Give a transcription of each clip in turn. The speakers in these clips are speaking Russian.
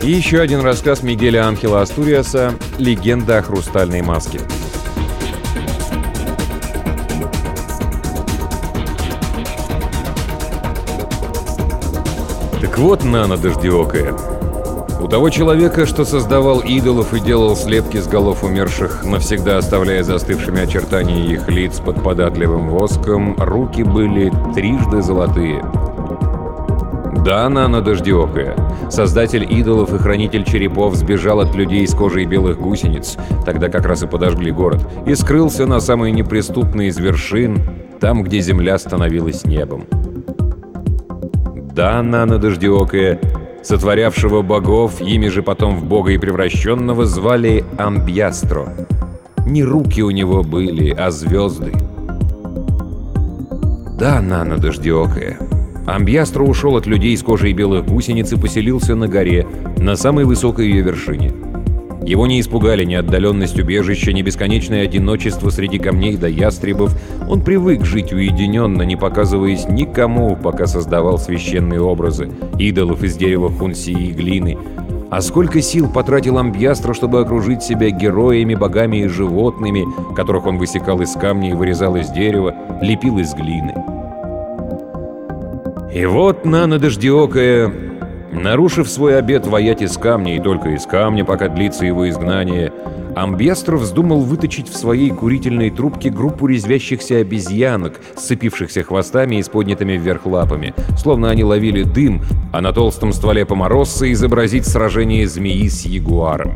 И еще один рассказ Мигеля Анхела Астуриаса «Легенда о хрустальной маске». Так вот, Нана Дождеокая. У того человека, что создавал идолов и делал слепки с голов умерших, навсегда оставляя застывшими очертания их лиц под податливым воском, руки были трижды золотые. Да, Нана Дождеокая. Создатель идолов и хранитель черепов сбежал от людей с кожей белых гусениц, тогда как раз и подожгли город, и скрылся на самой неприступной из вершин, там, где земля становилась небом. Да, Нана Дождеокая, сотворявшего богов, ими же потом в бога и превращенного, звали Амбьястро. Не руки у него были, а звезды. Да, Нана Дождеокая. Амбьястро ушел от людей с кожей белых гусениц и поселился на горе, на самой высокой ее вершине. Его не испугали ни отдаленность убежища, ни бесконечное одиночество среди камней да ястребов. Он привык жить уединенно, не показываясь никому, пока создавал священные образы, идолов из дерева хунсии и глины. А сколько сил потратил Амбьястро, чтобы окружить себя героями, богами и животными, которых он высекал из камня и вырезал из дерева, лепил из глины. И вот Нана Дождеокая, нарушив свой обет воять из камня, и только из камня, пока длится его изгнание, Амбьястро вздумал выточить в своей курительной трубке группу резвящихся обезьянок, сцепившихся хвостами и с поднятыми вверх лапами, словно они ловили дым, а на толстом стволе поморозца изобразить сражение змеи с ягуаром.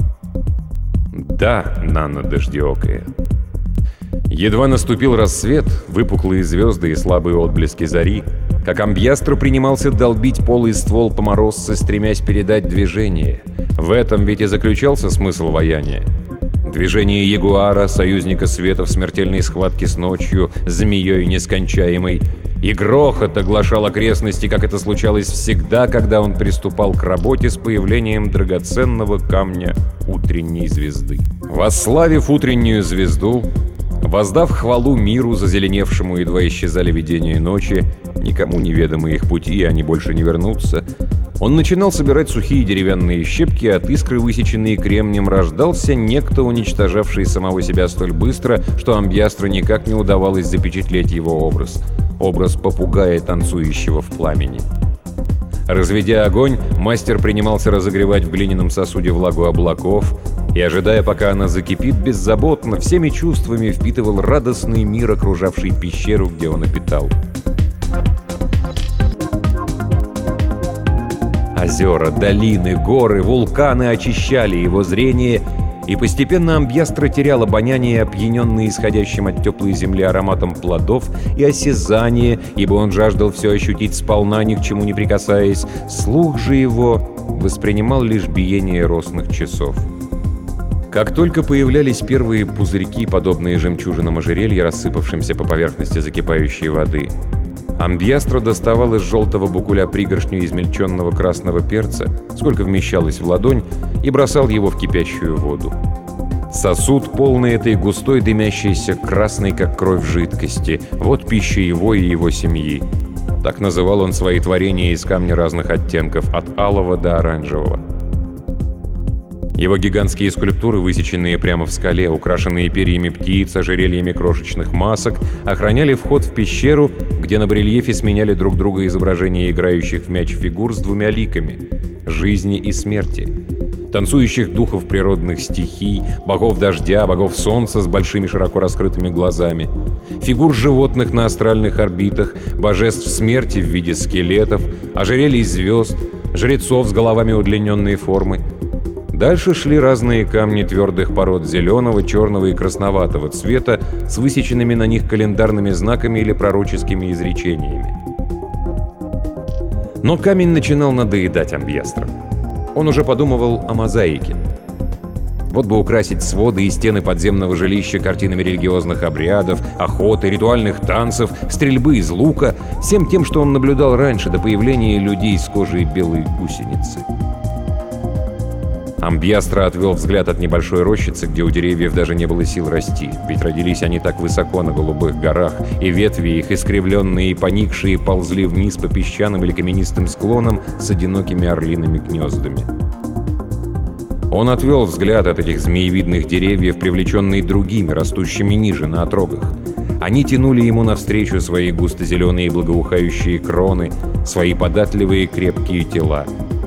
Да, Нана Дождеокая. Едва наступил рассвет, выпуклые звезды и слабые отблески зари, как Амбьястро принимался долбить полый ствол поморозца, стремясь передать движение. В этом ведь и заключался смысл ваяния. Движение ягуара, союзника света в смертельной схватке с ночью, змеей нескончаемой, и грохот оглашал окрестности, как это случалось всегда, когда он приступал к работе с появлением драгоценного камня утренней звезды. Восславив утреннюю звезду, воздав хвалу миру, зазеленевшему, едва исчезали видения ночи, никому неведомы их пути, и они больше не вернутся, он начинал собирать сухие деревянные щепки, от искры, высеченные кремнем, рождался некто, уничтожавший самого себя столь быстро, что Амбьястро никак не удавалось запечатлеть его образ. Образ попугая, танцующего в пламени. Разведя огонь, мастер принимался разогревать в глиняном сосуде влагу облаков и, ожидая, пока она закипит, беззаботно, всеми чувствами впитывал радостный мир, окружавший пещеру, где он обитал. Озера, долины, горы, вулканы очищали его зрение, и постепенно Амбьястро терял обоняние, опьяненный исходящим от теплой земли ароматом плодов, и осязание, ибо он жаждал все ощутить сполна, ни к чему не прикасаясь. Слух же его воспринимал лишь биение росных часов. Как только появлялись первые пузырьки, подобные жемчужинам ожерелья, рассыпавшимся по поверхности закипающей воды, Амбьястро доставал из желтого букуля пригоршню измельченного красного перца, сколько вмещалось в ладонь, и бросал его в кипящую воду. Сосуд, полный этой густой, дымящейся, красной, как кровь, жидкости. Вот пища его и его семьи. Так называл он свои творения из камня разных оттенков, от алого до оранжевого. Его гигантские скульптуры, высеченные прямо в скале, украшенные перьями птиц, ожерельями крошечных масок, охраняли вход в пещеру, где на барельефе сменяли друг друга изображения играющих в мяч фигур с двумя ликами — жизни и смерти. Танцующих духов природных стихий, богов дождя, богов солнца с большими широко раскрытыми глазами, фигур животных на астральных орбитах, божеств смерти в виде скелетов, ожерелий звезд, жрецов с головами удлиненной формы. Дальше шли разные камни твердых пород зеленого, черного и красноватого цвета с высеченными на них календарными знаками или пророческими изречениями. Но камень начинал надоедать Амбьястро. Он уже подумывал о мозаике. Вот бы украсить своды и стены подземного жилища картинами религиозных обрядов, охоты, ритуальных танцев, стрельбы из лука, всем тем, что он наблюдал раньше, до появления людей с кожей белой гусеницы. Амбьястро отвел взгляд от небольшой рощицы, где у деревьев даже не было сил расти, ведь родились они так высоко на голубых горах, и ветви их, искривленные и поникшие, ползли вниз по песчаным или каменистым склонам с одинокими орлиными гнездами. Он отвел взгляд от этих змеевидных деревьев, привлеченный другими, растущими ниже, на отрогах. Они тянули ему навстречу свои густо-зеленые благоухающие кроны, свои податливые крепкие тела.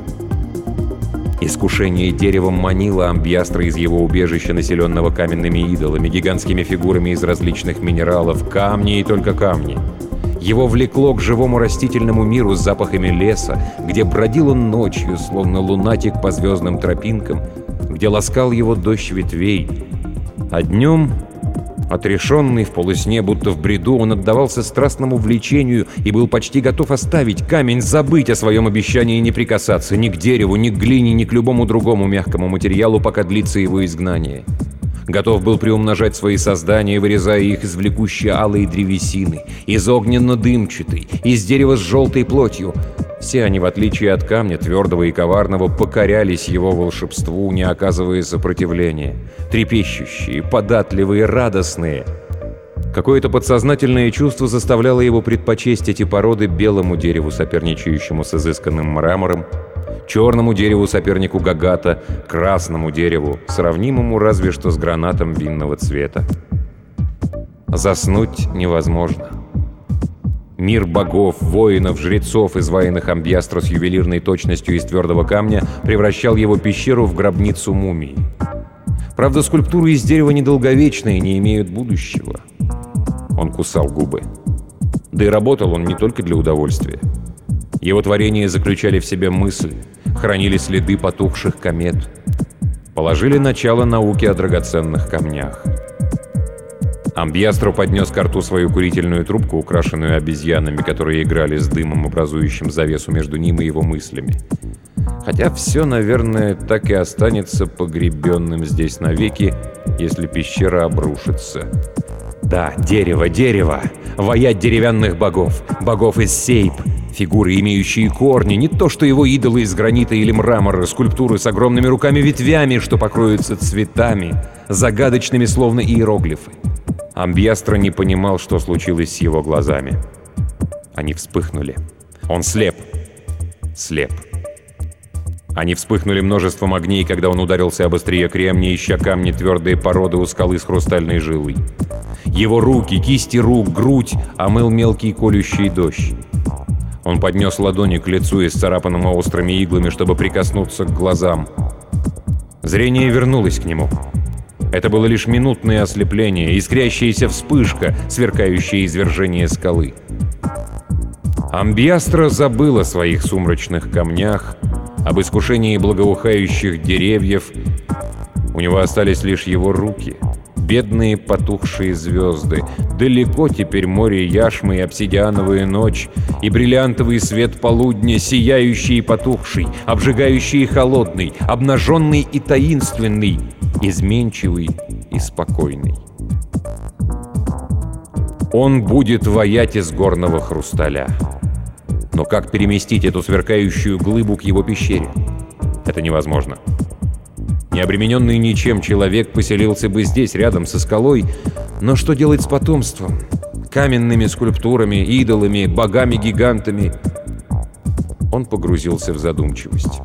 Искушение деревом манило Амбьястра из его убежища, населенного каменными идолами, гигантскими фигурами из различных минералов, камни и только камни. Его влекло к живому растительному миру с запахами леса, где бродил он ночью, словно лунатик по звездным тропинкам, где ласкал его дождь ветвей. А днем, отрешенный в полусне, будто в бреду, он отдавался страстному влечению и был почти готов оставить камень, забыть о своем обещании не прикасаться ни к дереву, ни к глине, ни к любому другому мягкому материалу, пока длится его изгнание. Готов был приумножать свои создания, вырезая их из влекущей алой древесины, из огненно-дымчатой, из дерева с желтой плотью. Все они, в отличие от камня, твердого и коварного, покорялись его волшебству, не оказывая сопротивления. Трепещущие, податливые, радостные. Какое-то подсознательное чувство заставляло его предпочесть эти породы белому дереву, соперничающему с изысканным мрамором, черному дереву сопернику гагата, красному дереву, сравнимому разве что с гранатом винного цвета. Заснуть невозможно. Мир богов, воинов, жрецов, изваянных Амбьястро с ювелирной точностью из твердого камня, превращал его пещеру в гробницу мумии. Правда, скульптуры из дерева недолговечные, не имеют будущего. Он кусал губы. Да и работал он не только для удовольствия. Его творения заключали в себе мысль, хранили следы потухших комет, положили начало науке о драгоценных камнях. Амбьястро поднес к рту свою курительную трубку, украшенную обезьянами, которые играли с дымом, образующим завесу между ним и его мыслями. Хотя все, наверное, так и останется погребенным здесь навеки, если пещера обрушится. Да, дерево, дерево! Воять деревянных богов, богов из сейп, фигуры, имеющие корни, не то что его идолы из гранита или мрамора, скульптуры с огромными руками-ветвями, что покроются цветами, загадочными, словно иероглифы. Амбьястро не понимал, что случилось с его глазами. Они вспыхнули. Он слеп. Слеп. Они вспыхнули множеством огней, когда он ударился об острие кремния, ища камни твердые породы у скалы с хрустальной жилой. Его руки, кисти рук, грудь омыл мелкий колющий дождь. Он поднес ладони к лицу, исцарапанному острыми иглами, чтобы прикоснуться к глазам. Зрение вернулось к нему. Это было лишь минутное ослепление, искрящаяся вспышка, сверкающее извержение скалы. Амбьястро забыл о своих сумрачных камнях, об искушении благоухающих деревьев. У него остались лишь его руки, бедные потухшие звезды. Далеко теперь море яшмы и обсидиановая ночь, и бриллиантовый свет полудня, сияющий и потухший, обжигающий и холодный, обнаженный и таинственный, изменчивый и спокойный. Он будет воять из горного хрусталя. Но как переместить эту сверкающую глыбу к его пещере? Это невозможно. Необремененный ничем человек поселился бы здесь, рядом со скалой, но что делать с потомством? Каменными скульптурами, идолами, богами-гигантами? Он погрузился в задумчивость.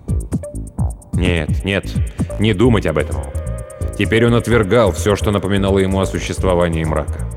Нет, не думать об этом. Теперь он отвергал все, что напоминало ему о существовании мрака.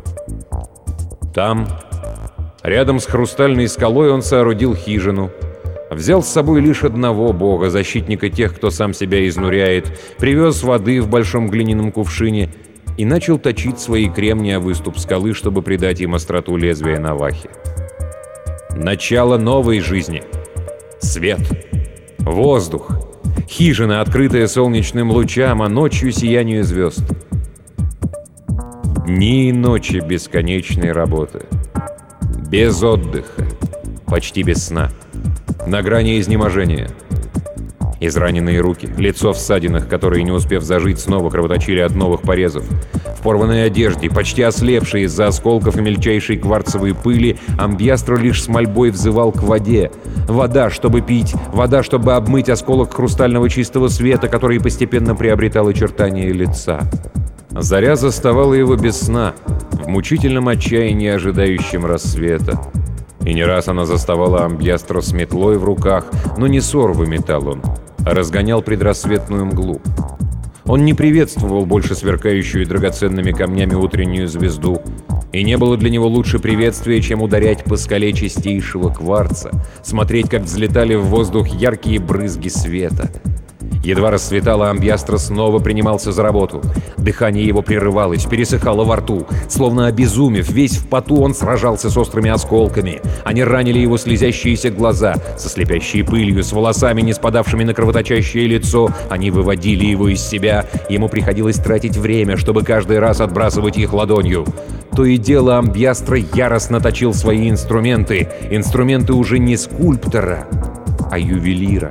Там, рядом с хрустальной скалой, он соорудил хижину, взял с собой лишь одного бога, защитника тех, кто сам себя изнуряет, привез воды в большом глиняном кувшине и начал точить свои кремни о выступ скалы, чтобы придать им остроту лезвия навахи. Начало новой жизни. Свет. Воздух. Хижина, открытая солнечным лучам, а ночью сиянию звезд. Дни и ночи бесконечной работы. Без отдыха. Почти без сна. На грани изнеможения. Израненные руки, лицо в ссадинах, которые, не успев зажить, снова кровоточили от новых порезов. В порванной одежде, почти ослепший из-за осколков и мельчайшей кварцевой пыли, Амбьястро лишь с мольбой взывал к воде. Вода, чтобы пить, вода, чтобы обмыть осколок хрустального чистого света, который постепенно приобретал очертания лица. Заря заставала его без сна, в мучительном отчаянии, ожидающем рассвета. И не раз она заставала Амбьястро с метлой в руках, но не сор выметал он. а разгонял предрассветную мглу. Он не приветствовал больше сверкающую драгоценными камнями утреннюю звезду, и не было для него лучше приветствия, чем ударять по скале чистейшего кварца, смотреть, как взлетали в воздух яркие брызги света. Едва рассветало, Амбьястро снова принимался за работу. Дыхание его прерывалось, пересыхало во рту. Словно обезумев, весь в поту, он сражался с острыми осколками. Они ранили его слезящиеся глаза. Со слепящей пылью, с волосами, не спадавшими на кровоточащее лицо, они выводили его из себя. Ему приходилось тратить время, чтобы каждый раз отбрасывать их ладонью. То и дело Амбьястро яростно точил свои инструменты. Инструменты уже не скульптора, а ювелира.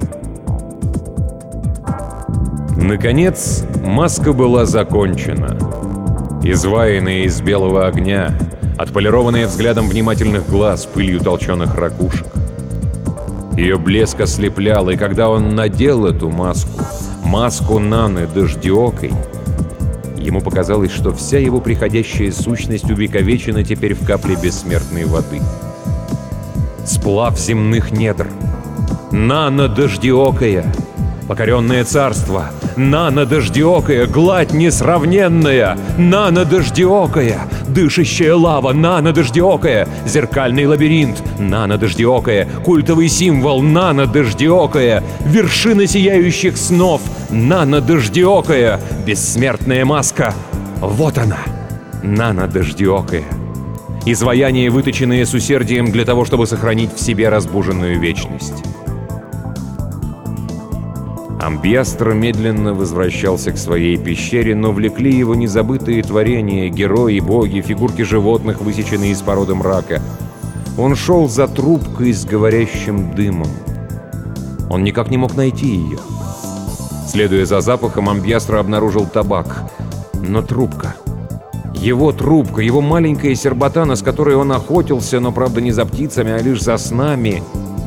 Наконец, маска была закончена. Изваянная из белого огня, отполированная взглядом внимательных глаз, пылью толченых ракушек. Ее блеск ослеплял, и когда он надел эту маску Наны Дождеокой, ему показалось, что вся его приходящая сущность увековечена теперь в капле бессмертной воды. Сплав земных недр. Нана Дождеокая, покоренное царство. Нана Дождеокая, гладь несравненная. Нана Дождеокая, дышащая лава. Нана Дождеокая, зеркальный лабиринт. Нана Дождеокая, культовый символ. Нана Дождеокая, вершина сияющих снов. Нана Дождеокая, бессмертная маска. Вот она, Нана Дождеокая. Изваяние, выточенное с усердием для того, чтобы сохранить в себе разбуженную вечность. Амбьястро медленно возвращался к своей пещере, но влекли его незабытые творения, герои, боги, фигурки животных, высеченные из породы мрака. Он шел за трубкой с говорящим дымом. Он никак не мог найти ее. Следуя за запахом, Амбьястро обнаружил табак. Но трубка. Его маленькая сербатана, с которой он охотился, но, правда, не за птицами, а лишь за снами.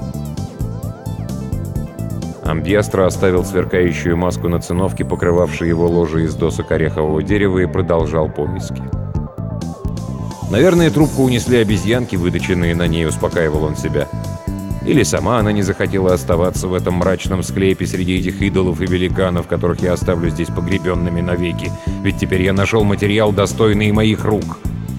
Амбьястро оставил сверкающую маску на циновке, покрывавшей его ложе из досок орехового дерева, и продолжал поиски. Наверное, трубку унесли обезьянки, выточенные на ней, успокаивал он себя. Или сама она не захотела оставаться в этом мрачном склепе среди этих идолов и великанов, которых я оставлю здесь погребенными навеки, ведь теперь я нашел материал, достойный моих рук.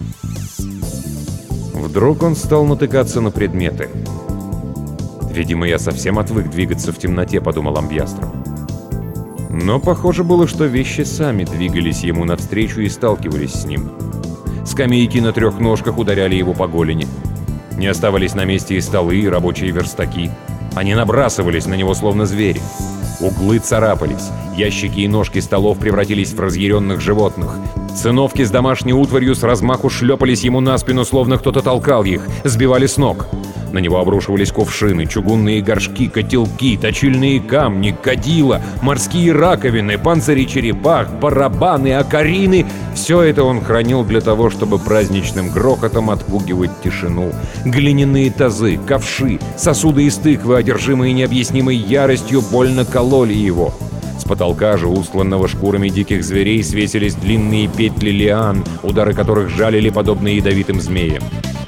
Вдруг он стал натыкаться на предметы. «Видимо, я совсем отвык двигаться в темноте», — подумал Амбьястро. Но похоже было, что вещи сами двигались ему навстречу и сталкивались с ним. Скамейки на трех ножках ударяли его по голени. Не оставались на месте и столы, и рабочие верстаки. Они набрасывались на него, словно звери. Углы царапались, ящики и ножки столов превратились в разъяренных животных. Циновки с домашней утварью с размаху шлепались ему на спину, словно кто-то толкал их, сбивали с ног. На него обрушивались кувшины, чугунные горшки, котелки, точильные камни, кадила, морские раковины, панцири черепах, барабаны, окарины. Все это он хранил для того, чтобы праздничным грохотом отпугивать тишину. Глиняные тазы, ковши, сосуды из тыквы, одержимые необъяснимой яростью, больно кололи его. С потолка же, устланного шкурами диких зверей, свесились длинные петли лиан, удары которых жалили подобно ядовитым змеям.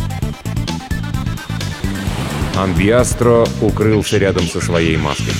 Амбьястро укрылся рядом со своей маской.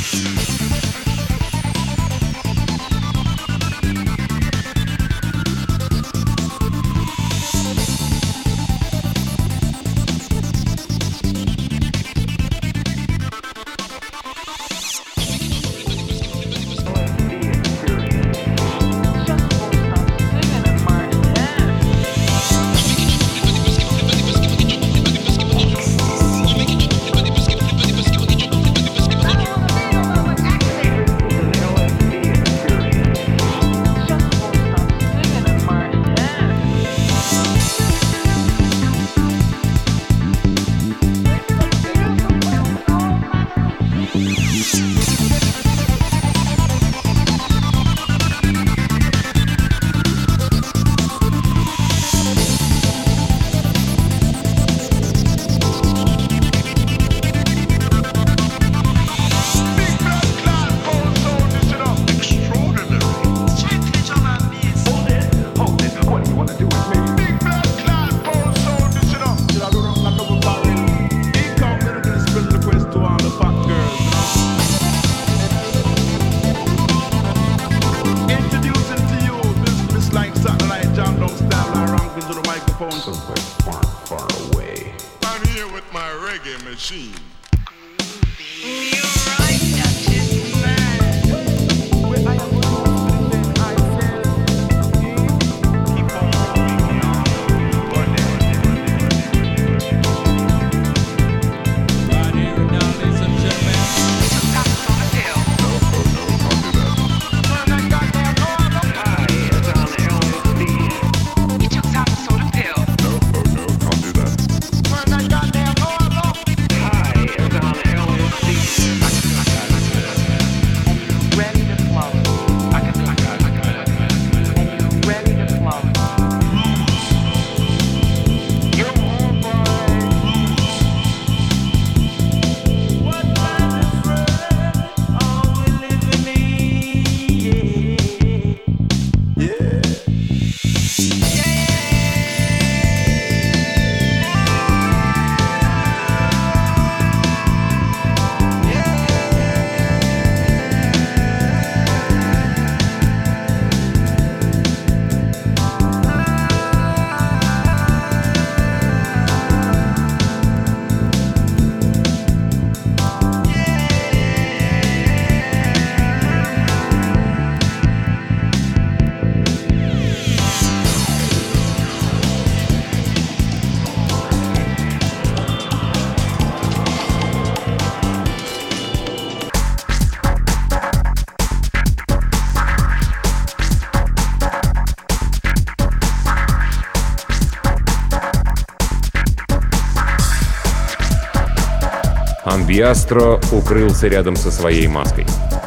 Амбиастро укрылся рядом со своей маской.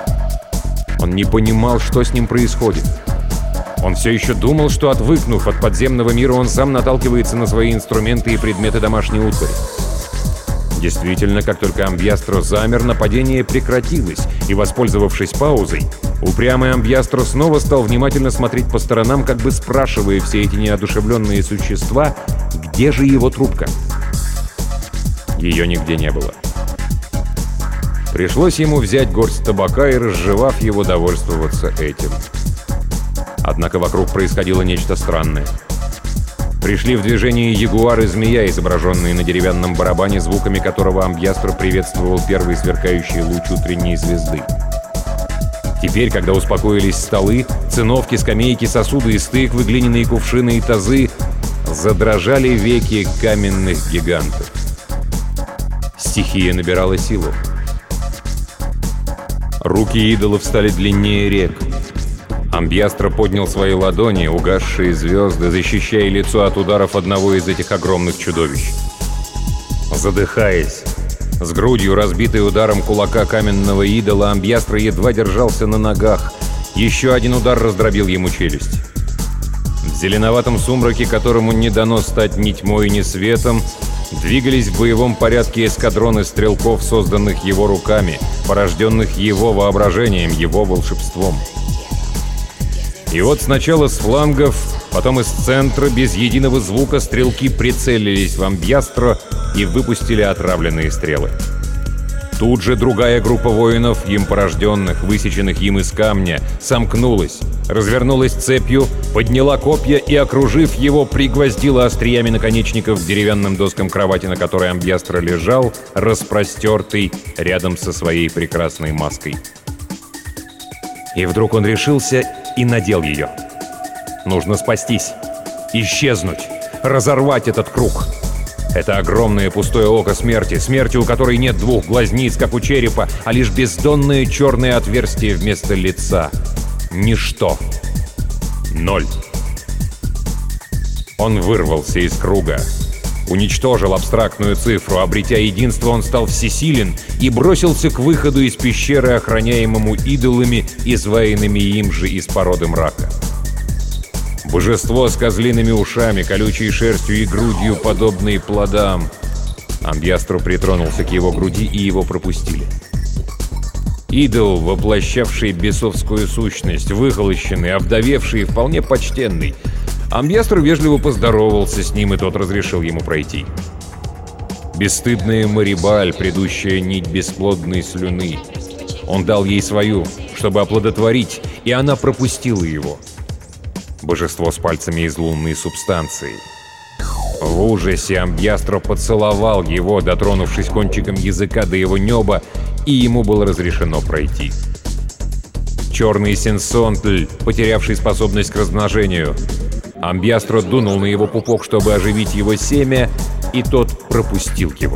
Он не понимал, что с ним происходит. Он все еще думал, что, отвыкнув от подземного мира, он сам наталкивается на свои инструменты и предметы домашней утвари. Действительно, как только Амбиастро замер, нападение прекратилось, и, воспользовавшись паузой, упрямый Амбиастро снова стал внимательно смотреть по сторонам, как бы спрашивая все эти неодушевленные существа, где же его трубка. Ее нигде не было. Пришлось ему взять горсть табака и, разжевав его, довольствоваться этим. Однако вокруг происходило нечто странное. Пришли в движение ягуар и змея, изображенные на деревянном барабане, звуками которого Амбиастро приветствовал первый сверкающий луч утренней звезды. Теперь, когда успокоились столы, циновки, скамейки, сосуды из тыквы, глиняные кувшины и тазы, задрожали веки каменных гигантов. Стихия набирала силу. Руки идолов стали длиннее рек. Амбиастро поднял свои ладони, угасшие звезды, защищая лицо от ударов одного из этих огромных чудовищ. Задыхаясь, с грудью, разбитой ударом кулака каменного идола, Амбиастро едва держался на ногах. Еще один удар раздробил ему челюсть. В зеленоватом сумраке, которому не дано стать ни тьмой, ни светом, двигались в боевом порядке эскадроны стрелков, созданных его руками, порожденных его воображением, его волшебством. И вот сначала с флангов, потом из центра, без единого звука, стрелки прицелились в Амбиастро и выпустили отравленные стрелы. Тут же другая группа воинов, им порожденных, высеченных им из камня, сомкнулась, развернулась цепью, подняла копья и, окружив его, пригвоздила остриями наконечников к деревянным доскам кровати, на которой Амбиастро лежал, распростертый рядом со своей прекрасной маской. И вдруг он решился и надел ее. Нужно спастись, исчезнуть, разорвать этот круг. Это огромное пустое око смерти, смерти, у которой нет двух глазниц, как у черепа, а лишь бездонное черное отверстие вместо лица. Ничто. Ноль. Он вырвался из круга, уничтожил абстрактную цифру, обретя единство, он стал всесилен и бросился к выходу из пещеры, охраняемому идолами, изваянными им же из породы мрака. Божество с козлиными ушами, колючей шерстью и грудью, подобные плодам. Амбиастро притронулся к его груди, и его пропустили. Идол, воплощавший бесовскую сущность, выхолощенный, овдовевший и вполне почтенный. Амбиастро вежливо поздоровался с ним, и тот разрешил ему пройти. Бесстыдная Марибаль, предыдущая нить бесплодной слюны. Он дал ей свою, чтобы оплодотворить, и она пропустила его. Божество с пальцами из лунной субстанции. В ужасе Амбьястро поцеловал его, дотронувшись кончиком языка до его неба, и ему было разрешено пройти. Черный сенсонтль, потерявший способность к размножению. Амбьястро дунул на его пупок, чтобы оживить его семя, и тот пропустил его.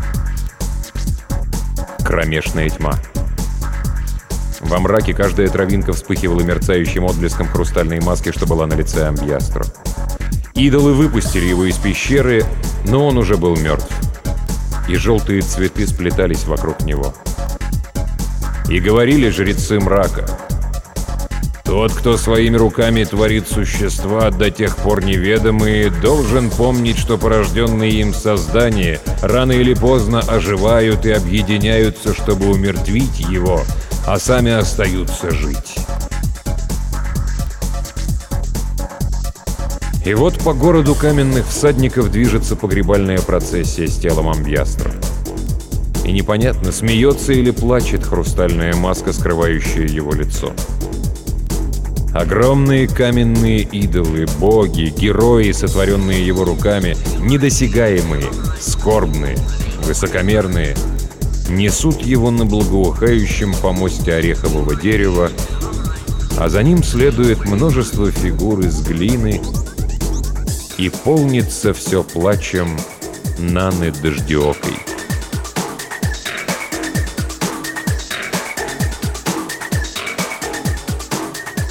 Кромешная тьма. Во мраке каждая травинка вспыхивала мерцающим отблеском хрустальной маски, что была на лице Амбьястро. Идолы выпустили его из пещеры, но он уже был мертв. И желтые цветы сплетались вокруг него. И говорили жрецы мрака: «Тот, кто своими руками творит существа, до тех пор неведомые, должен помнить, что порожденные им создания рано или поздно оживают и объединяются, чтобы умертвить его, а сами остаются жить». И вот по городу каменных всадников движется погребальная процессия с телом Амбьястро. И непонятно, смеется или плачет хрустальная маска, скрывающая его лицо. Огромные каменные идолы, боги, герои, сотворенные его руками, недосягаемые, скорбные, высокомерные, несут его на благоухающем помосте орехового дерева, а за ним следует множество фигур из глины, и полнится все плачем Наны Дождеокой.